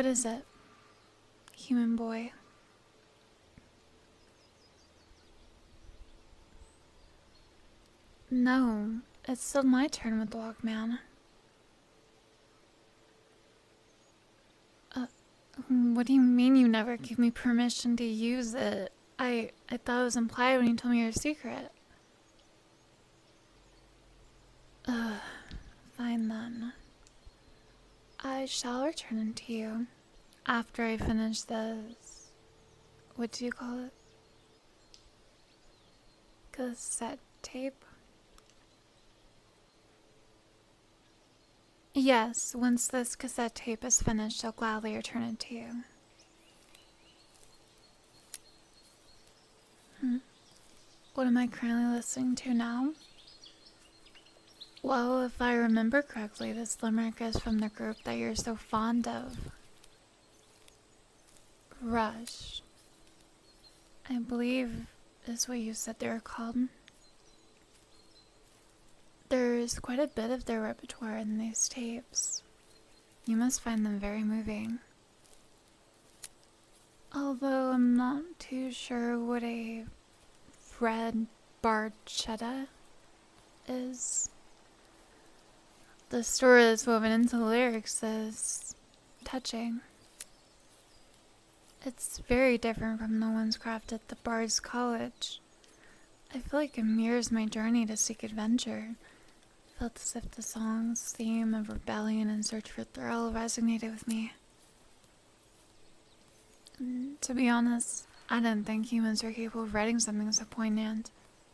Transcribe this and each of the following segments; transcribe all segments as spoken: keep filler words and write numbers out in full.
What is it, human boy? No, it's still my turn with the Walkman. Uh, what do you mean you never gave me permission to use it? I I thought it was implied when you told me your secret. Ugh, fine then. I shall return it to you after I finish this. What do you call it? Cassette tape? Yes, once this cassette tape is finished, I'll gladly return it to you. Hmm. What am I currently listening to now? Well, if I remember correctly, this limerick is from the group that you're so fond of. Rush. I believe is what you said they were called. There's quite a bit of their repertoire in these tapes. You must find them very moving. Although I'm not too sure what a red barchetta is. The story that's woven into the lyrics is touching. It's very different from the ones crafted at the Bard's College. I feel like it mirrors my journey to seek adventure. Felt as if the song's theme of rebellion and search for thrill resonated with me. And to be honest, I didn't think humans were capable of writing something so poignant.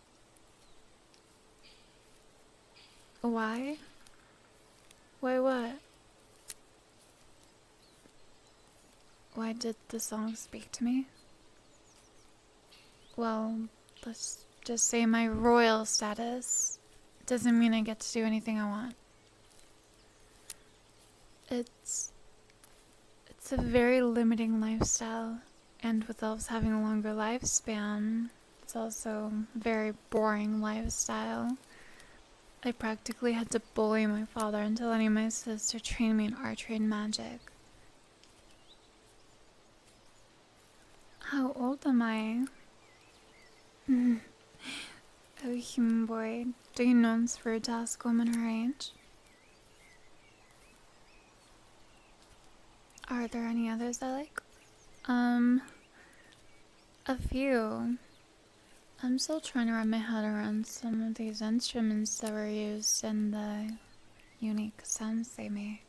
Why? Why what? Why did the song speak to me? Well, let's just say my royal status doesn't mean I get to do anything I want. It's... It's a very limiting lifestyle, and with elves having a longer lifespan, it's also a very boring lifestyle. I practically had to bully my father into letting my sister train me in archery and magic. How old am I? Oh, human boy, do you know it's rude to ask a woman her age? Are there any others I like? Um, a few. I'm still trying to wrap my head around some of these instruments that were used and the unique sounds they make.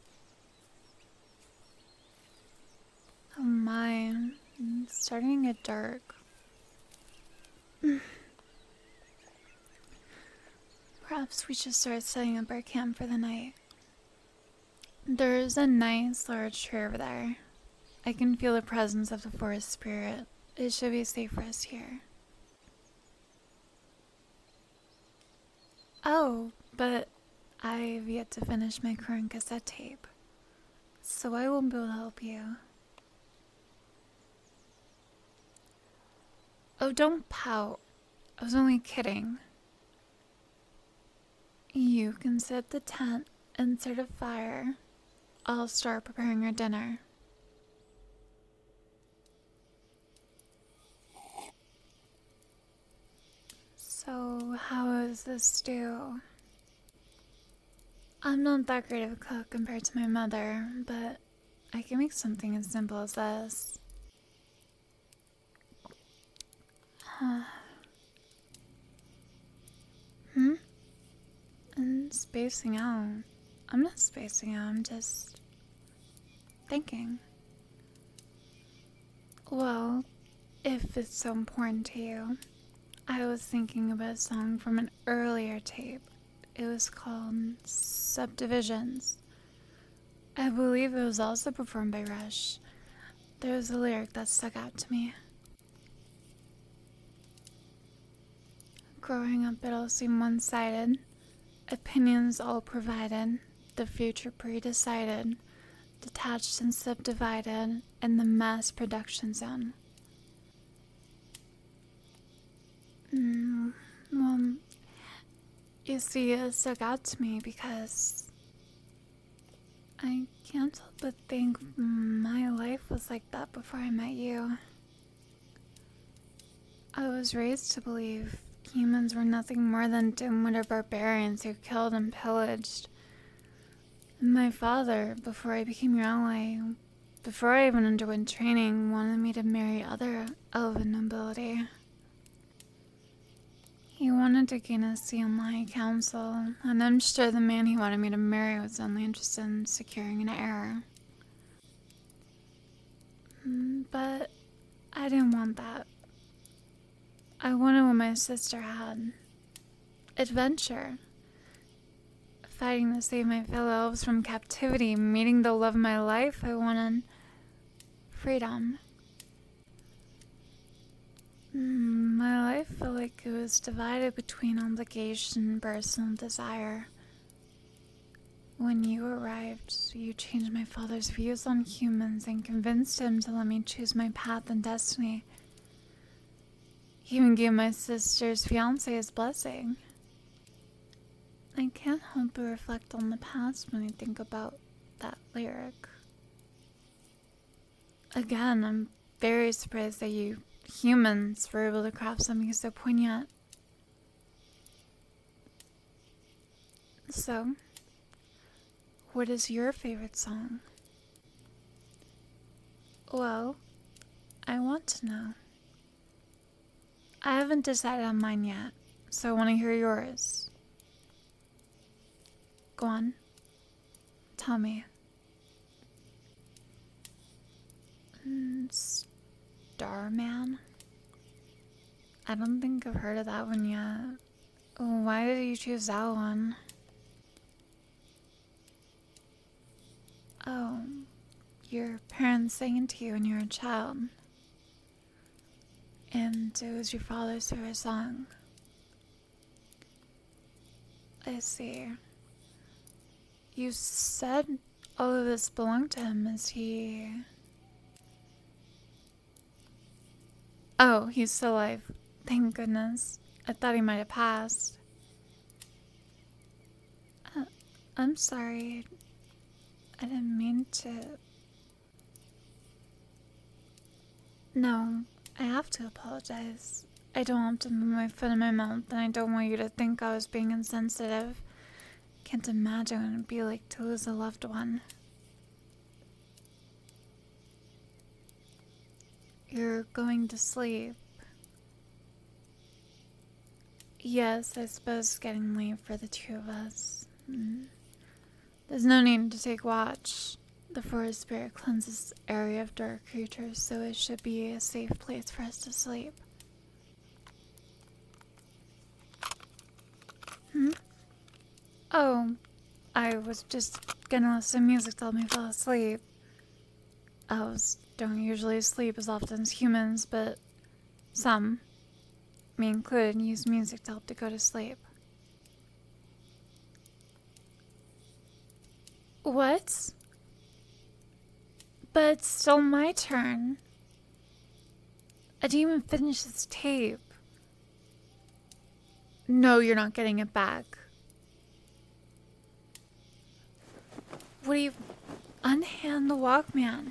Oh my, it's starting to get dark. Perhaps we should start setting up our camp for the night. There's a nice large tree over there. I can feel the presence of the forest spirit. It should be safe for us here. Oh, but I've yet to finish my current cassette tape, so I won't be able to help you. Oh, don't pout. I was only kidding. You can set up the tent and start a fire. I'll start preparing our dinner. So, how is this stew? I'm not that great of a cook compared to my mother, but I can make something as simple as this. Hmm? I'm spacing out. I'm not spacing out, I'm just thinking. Well, if it's so important to you, I was thinking about a song from an earlier tape. It was called Subdivisions. I believe it was also performed by Rush. There was a lyric that stuck out to me. Growing up, it all seemed one-sided. Opinions all provided, the future pre-decided, detached and subdivided in the mass production zone. Mm, well, you see, it stuck out to me because I can't help but think my life was like that before I met you. I was raised to believe humans were nothing more than dim-witted barbarians who killed and pillaged. My father, before I became your ally, before I even underwent training, wanted me to marry other elven nobility. He wanted to gain a seat on the High Council, and I'm sure the man he wanted me to marry was only interested in securing an heir. But I didn't want that. I wanted what my sister had. Adventure. Fighting to save my fellow elves from captivity, meeting the love of my life. I wanted freedom. My life felt like it was divided between obligation and personal desire. When you arrived, you changed my father's views on humans and convinced him to let me choose my path and destiny. He even gave my sister's fiancé his blessing. I can't help but reflect on the past when I think about that lyric. Again, I'm very surprised that you humans were able to craft something so poignant. So, what is your favorite song? Well, I want to know. I haven't decided on mine yet, so I want to hear yours. Go on. Tell me. Mm, Starman? I don't think I've heard of that one yet. Why did you choose that one? Oh, your parents sang it to you when you were a child. And it was your father's favorite song. I see. You said all of this belonged to him. Is he... Oh, he's still alive. Thank goodness. I thought he might have passed. Uh, I'm sorry. I didn't mean to... No, I have to apologize. I don't want to move my foot in my mouth, and I don't want you to think I was being insensitive. Can't imagine what it'd be like to lose a loved one. You're going to sleep. Yes, I suppose it's getting late for the two of us. Mm. There's no need to take watch. The forest spirit cleanses this area of dark creatures, so it should be a safe place for us to sleep. Hmm? Oh, I was just gonna listen to music till me fall asleep. Elves don't usually sleep as often as humans, but some, me included, use music to help to go to sleep. What? But it's still my turn. I didn't even finish this tape. No, you're not getting it back. What do you... Unhand the Walkman.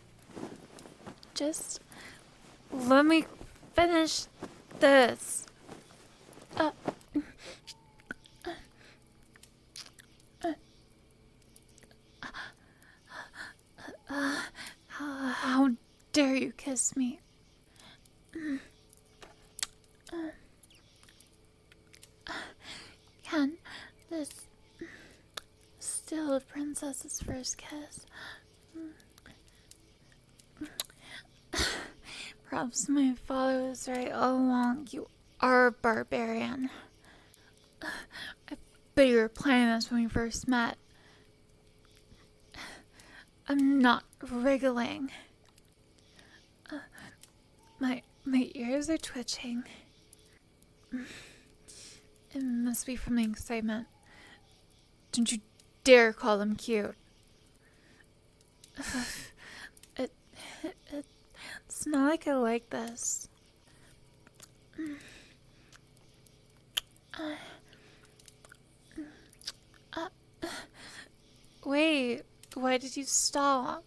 Just let me finish this. Uh, uh, uh, how, how dare you kiss me? Can this still a princess's first kiss? Perhaps my father was right all along. You are a barbarian. I bet you were planning this when we first met. I'm not wriggling. Uh, my my ears are twitching. It must be from the excitement. Don't you dare call them cute. It, it, it it's not like I like this. Uh, uh, wait, Why did you stop?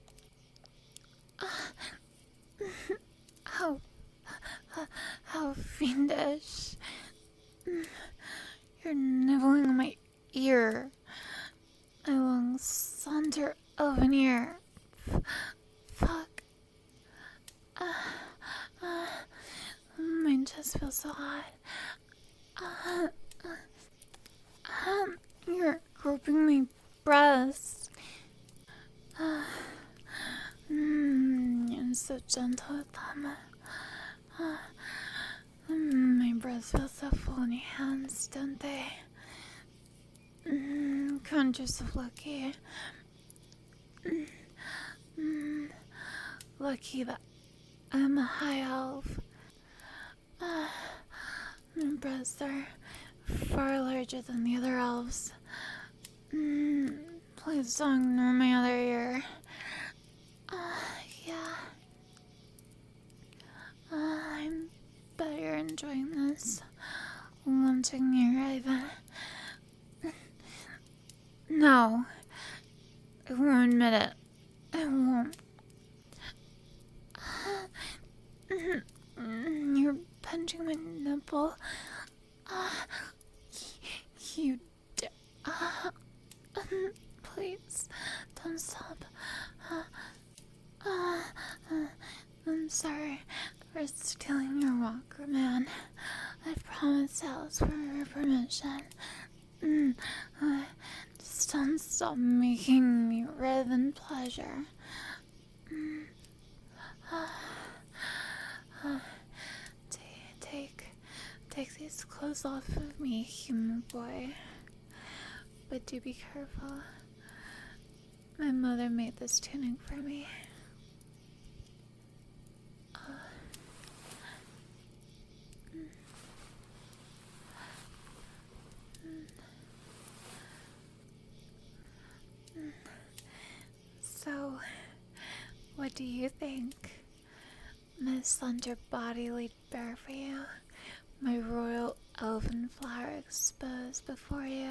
How... how fiendish. You're nibbling on my ear. My long saunter elven ear. F fuck. Uh, uh, my chest feels so hot. Uh, uh, um, you're groping my breast. Uh, mm, you're so gentle with them. Uh, mm, my breasts feel so full in your hands, don't they? Mm, count yourself lucky. Mm, mm, lucky that I'm a high elf. Uh, my breasts are far larger than the other elves. Mm, please don't ignore my other ear. Uh, yeah. Uh, I bet you're enjoying this. Wanting your Ivan. No. I won't admit it. I won't. You're punching my nipple. Uh, you d- uh, please, don't stop. Uh, uh, uh, I'm sorry for stealing your walker, man. I promised Alice for her permission. Mm, uh, just don't stop making me red in pleasure. Mm, uh, uh, take, take, take these clothes off of me, human boy. But do be careful. My mother made this tunic for me. Uh, mm, mm, mm. So, what do you think? My slender body laid bare for you, my royal elven flower exposed before you.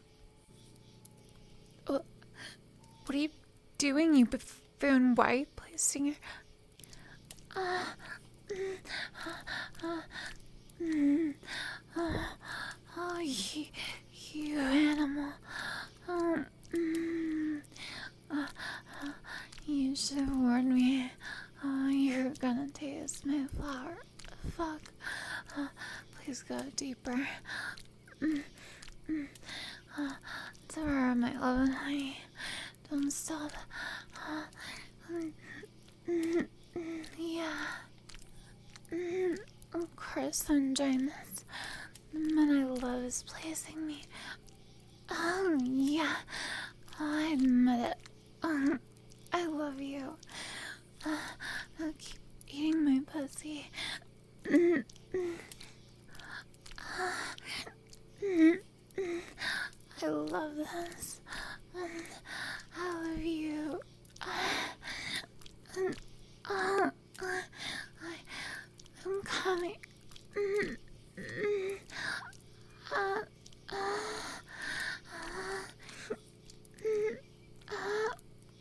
What, what are you doing, you buffoon? Why are you placing your... Uh, mm, uh, uh, mm, uh, oh, you, you animal. Um, mm, uh, uh, you should have warned me. Oh, you're gonna taste my flower. Fuck. Uh, please go deeper. Mm, mm, uh, devour my love and honey. Don't stop. Uh, mm, mm, mm, yeah. Mm, of course I'm enjoying this. The man I love is pleasing me. Oh, yeah. I admit it. Um, I love you. Uh, I'll keep eating my pussy. Mm, mm, uh, mm, mm. I love this. Um, I love you. Uh, um, uh, uh, I, I'm coming. Mm, mm, uh, uh, uh, mm, uh,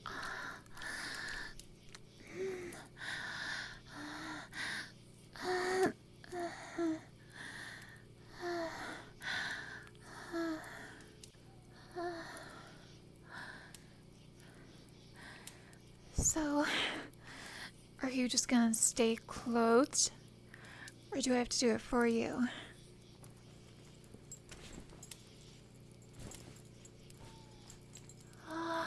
So, are you just gonna stay clothed? Or do I have to do it for you? Oh,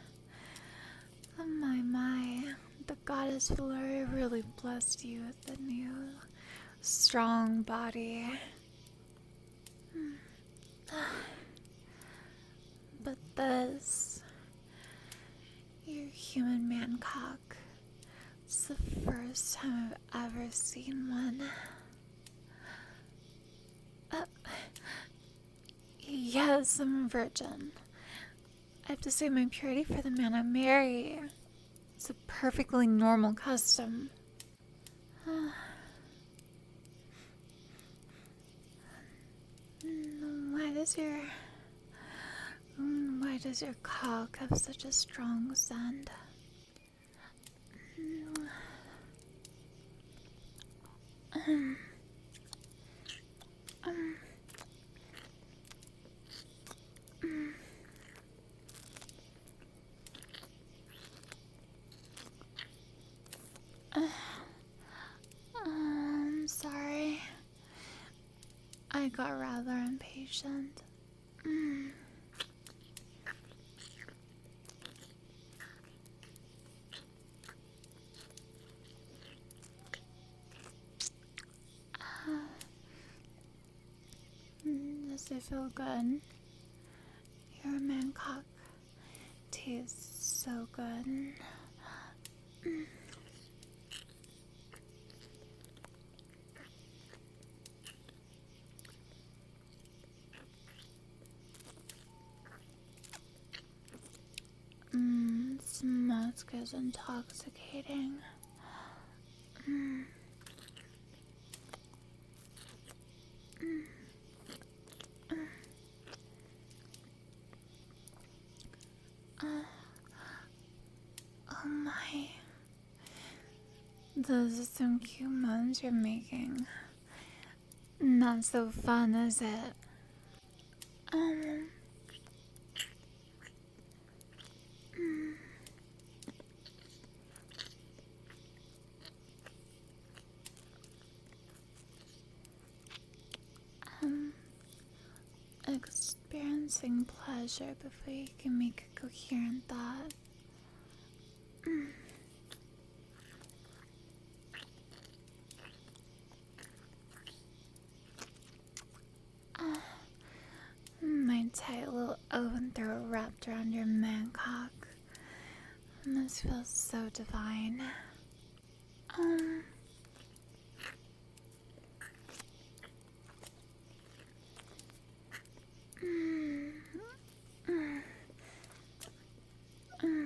my, my. The goddess Valeria really blessed you with a new, strong body. But this, your human man cock, it's the first time I've ever seen one. Uh, yes, I'm a virgin. I have to save my purity for the man I marry. It's a perfectly normal custom. Why does your Mm, why does your cock have such a strong scent? Mm. Um, um, mm. Uh, I'm sorry. I got rather impatient. Mm. Uh, mm, does it feel good? Your man cock tastes so good. Mm. Mmm, smoke is intoxicating. Mm. Mm. Mm. Uh, oh my. Those are some cute moans you're making. Not so fun, is it? Um. Mm. Um. Experiencing pleasure before you can make a coherent thought. Mm. Uh, my tight little oven throat wrapped around your man cock. This feels so divine. Um. Mm, mm, mm.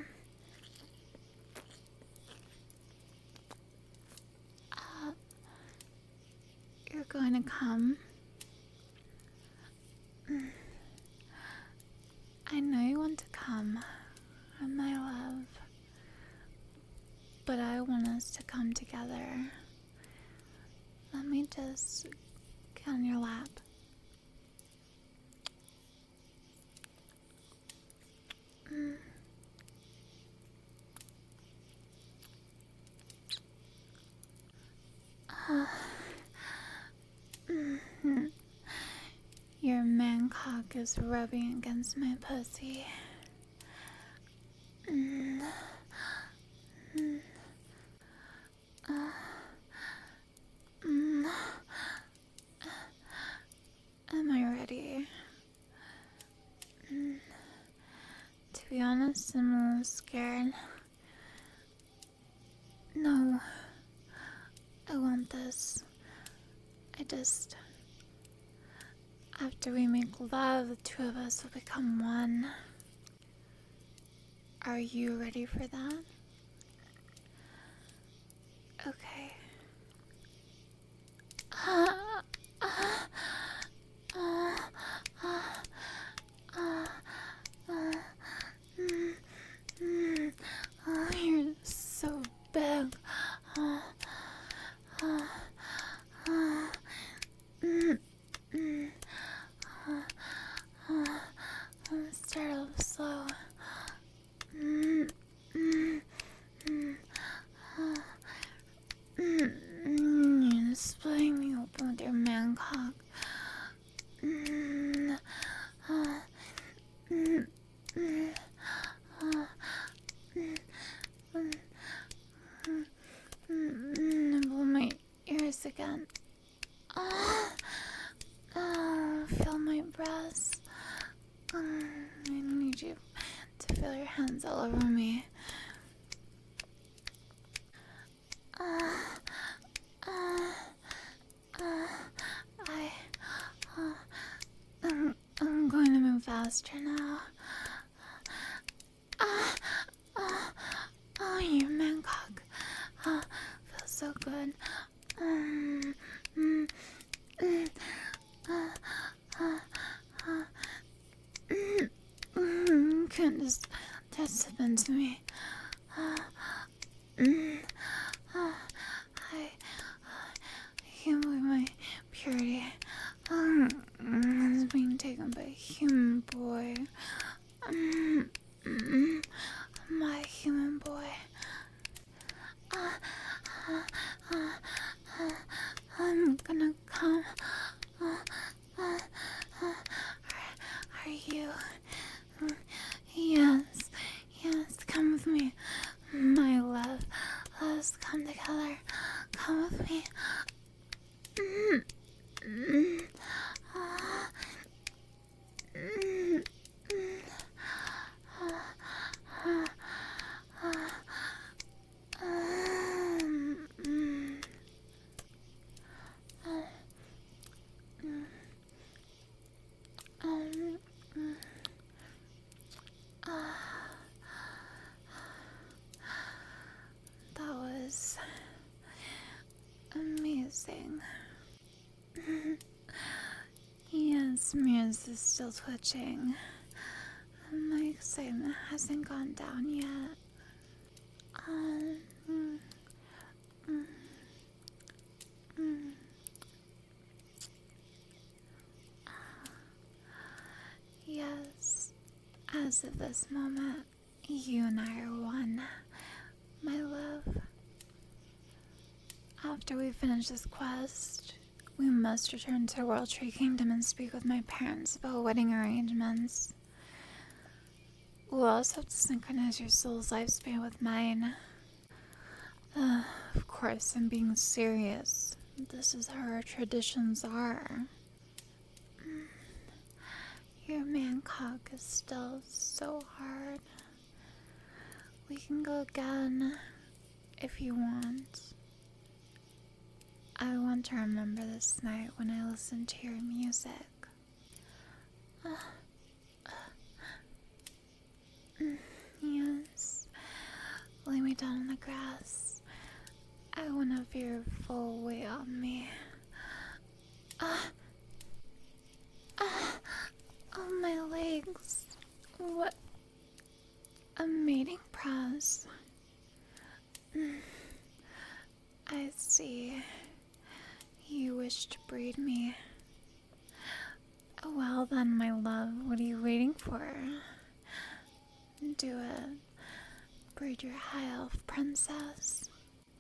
Uh, you're going to come. Mm. I know you want to come, my love, but I want us to come together. Let me just get on your lap. Mm. Uh, mm. Your man cock is rubbing against my pussy. Mm. Mm. Uh. Mm. Am I ready? Mm. To be honest, I'm a little scared. No, I want this. I just... After we make love, the two of us will become one. Are you ready for that? Okay. Ah, ah, ah, ah, ah, ah, mm, mm. Oh, you're so big. Ah, ah, ah, mm, mm, ah, ah. Let's start off slow. Mm, mm, mm, ah, mm, mm. You're splitting me open with your man cock. Mm, ah, mm, mm, ah, mm, mm, mm, mm. Nibble my ears again. Ah, oh, feel my breasts. Um, I need you to feel your hands all over me. Uh, uh, uh, I, uh, I'm, I'm going to move faster now. Ah, uh, oh, your man cock. Oh, feels so good. Um, mm, mm, uh, uh, uh, mm, mm. tip into me. Mm. I, I can't believe my purity um, is being taken by a human boy. Um, mm, my human boy. Uh, uh, uh, uh, I'm gonna come. Uh, uh, uh, are, are you? Yes, yes, come with me, my love. Let's come together. Come with me. Mm, mm, ah, mm, mm, ah, ah, ah, um, mm, ah, mm, um, mm, ah. That was amazing. Yes, Muse is still twitching. My excitement hasn't gone down yet. Um, mm, mm, mm. Yes, as of this moment, you and I are one, my love. After we finish this quest, we must return to World Tree Kingdom and speak with my parents about wedding arrangements. We'll also have to synchronize your soul's lifespan with mine. Uh, of course, I'm being serious. This is how our traditions are. Your man cock is still so hard. We can go again if you want. I want to remember this night when I listen to your music. Uh, uh, mm, yes. Lay me down on the grass. I want to feel your full weight on me. Ah, ah, on my legs. What a mating press. Mm, I see. You wish to breed me. Well then, my love, what are you waiting for? Do it. Breed your high elf princess.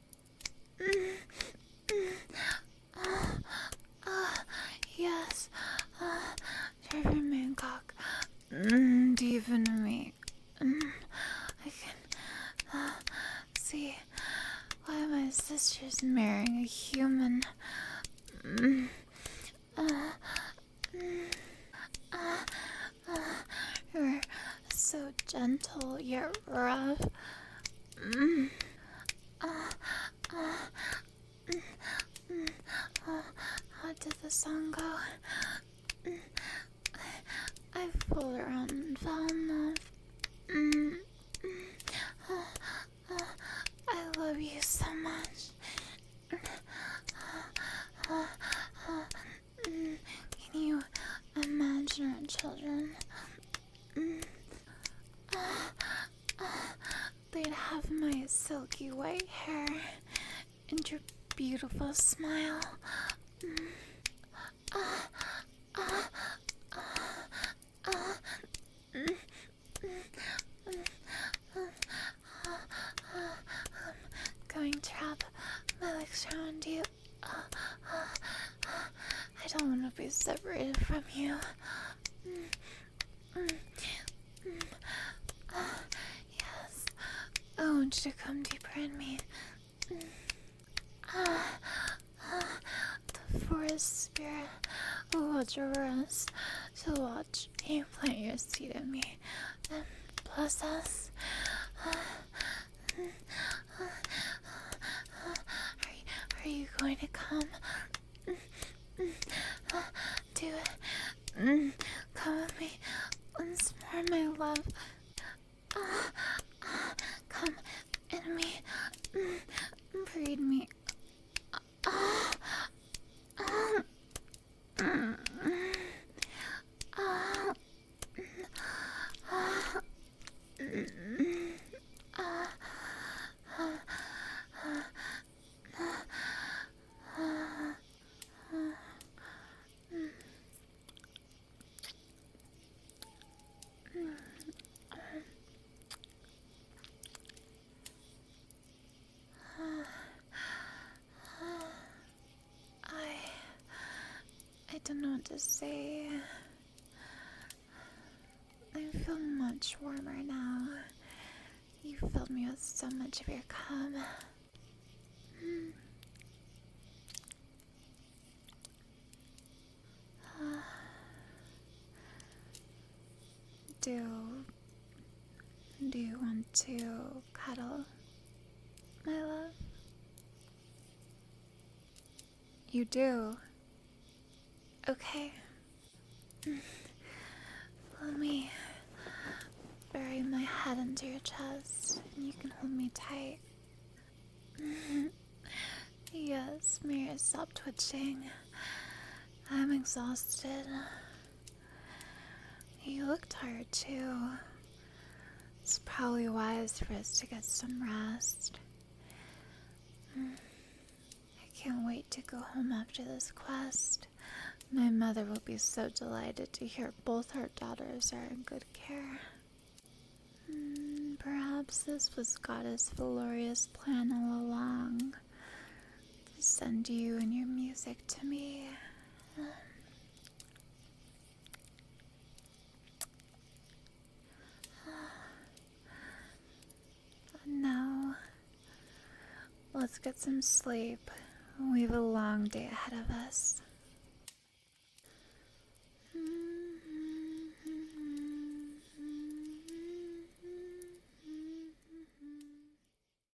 Mm, mm, uh, uh, yes. Uh, Serve your mancock. Mm, deepen me. Mm, I can uh, see why my sister's marrying a human. Mm, uh, mm, uh, uh, you're so gentle yet rough. Mm, uh, uh, mm, mm, uh, how did the song go? Mm, I, I fooled around and fell in love. Mm, mm, uh, uh, I love you so much. Uh, uh, uh, mm, can you imagine our children? Mm, uh, uh, they'd have my silky white hair and your beautiful smile. Mm, uh, uh, uh, uh, mm, mm, mm, uh, uh, uh, I'm going to wrap my legs around you. Uh, uh, uh, I don't want to be separated from you. Mm, mm, mm, uh, yes, I want you to come deeper in me. Mm, uh, uh, the forest spirit will watch over us to watch you plant your seed in me and bless us. Uh, mm, uh, uh, are, you, are you going to come? Mm, mm, uh, do it. Mm, come with me once more, my love. Uh, uh, come in me. Mm, breed me. Uh, uh, mm, mm, uh, uh, mm, mm. don't know what to say. I feel much warmer now. You filled me with so much of your cum. Mm. Uh, do... Do you want to cuddle, my love? You do? Okay. Let me bury my head into your chest, and you can hold me tight. Yes, Mira, stop twitching. I'm exhausted. You look tired too. It's probably wise for us to get some rest. I can't wait to go home after this quest. My mother will be so delighted to hear both her daughters are in good care. Hmm, perhaps this was Goddess Valoria's plan all along, to send you and your music to me. And now, let's get some sleep. We have a long day ahead of us.